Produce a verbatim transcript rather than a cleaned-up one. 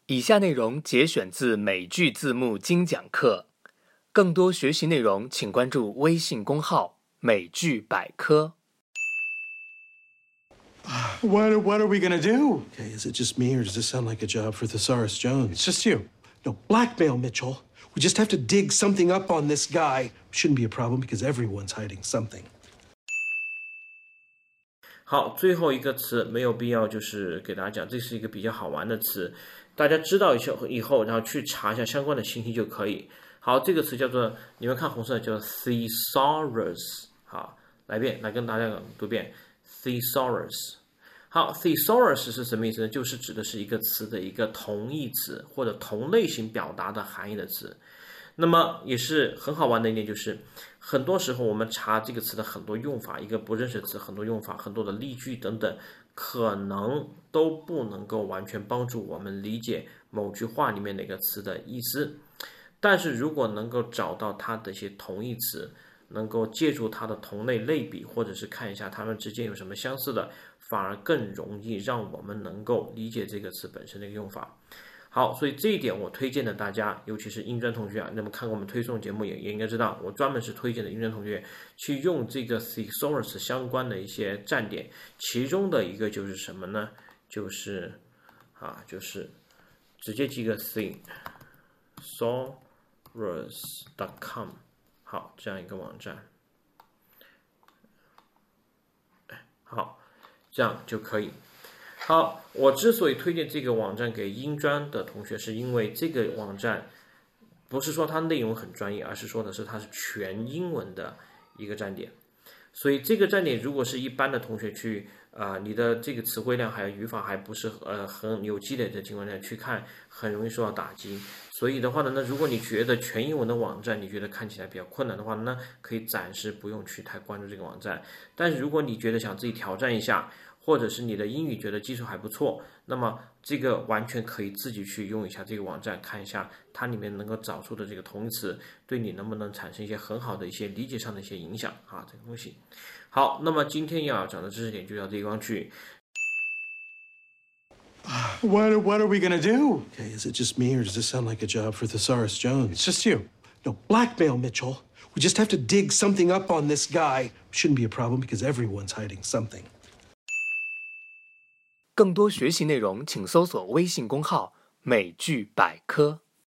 以下内容节选自美剧字幕精讲课，更多学习内容请关注微信公号美剧百科。 What, what are we gonna do? Okay, is it just me, or does this sound like a job for Thesaurus Jones? It's just you. No, blackmail, Mitchell. We just have to dig something up on this guy. Shouldn't be a problem because everyone's hiding something. 好，最后一个词没有必要，就是给大家讲，这是一个比较好玩的词，大家知道以后，然后去查一下相关的信息就可以。好，这个词叫做，你们看红色叫 thesaurus。好，来一遍，来跟大家读一遍 thesaurus。好 ，thesaurus 是什么意思呢？就是指的是一个词的一个同义词或者同类型表达的含义的词。那么也是很好玩的一点，就是很多时候我们查这个词的很多用法，一个不认识的词，很多用法，很多的例句等等，可能都不能够完全帮助我们理解某句话里面哪个词的意思。但是如果能够找到它的一些同义词，能够借助它的同类类比，或者是看一下它们之间有什么相似的，反而更容易让我们能够理解这个词本身的一个用法。好，所以这一点我推荐的大家，尤其是英专同学啊，那么看过我们推送节目也也应该知道，我专门是推荐的英专同学去用这个 thesaurus 相关的一些站点，其中的一个就是什么呢？就是啊，就是直接记个 thesaurus dot com， 好，这样一个网站，好，这样就可以。好，我之所以推荐这个网站给英专的同学，是因为这个网站不是说它内容很专业，而是说的是它是全英文的一个站点。所以这个站点如果是一般的同学去，呃，你的这个词汇量还有语法还不是呃很有积累的情况下去看，很容易受到打击。所以的话呢，那如果你觉得全英文的网站你觉得看起来比较困难的话呢，可以暂时不用去太关注这个网站。但是如果你觉得想自己挑战一下，或者是你的英语觉得基础还不错，那么这个完全可以自己去用一下这个网站，看一下它里面能够找出的这个同义词，对你能不能产生一些很好的一些理解上的一些影响啊，这个东西。好，那么今天要讲的知识点就到这地方去。 What, what are we gonna do? Okay, is it just me, or does this sound like a job for Thesaurus Jones? It's just you. No, blackmail, Mitchell. We just have to dig something up on this guy. Shouldn't be a problem because everyone's hiding something. 更多学习内容请搜索微信公号美剧百科。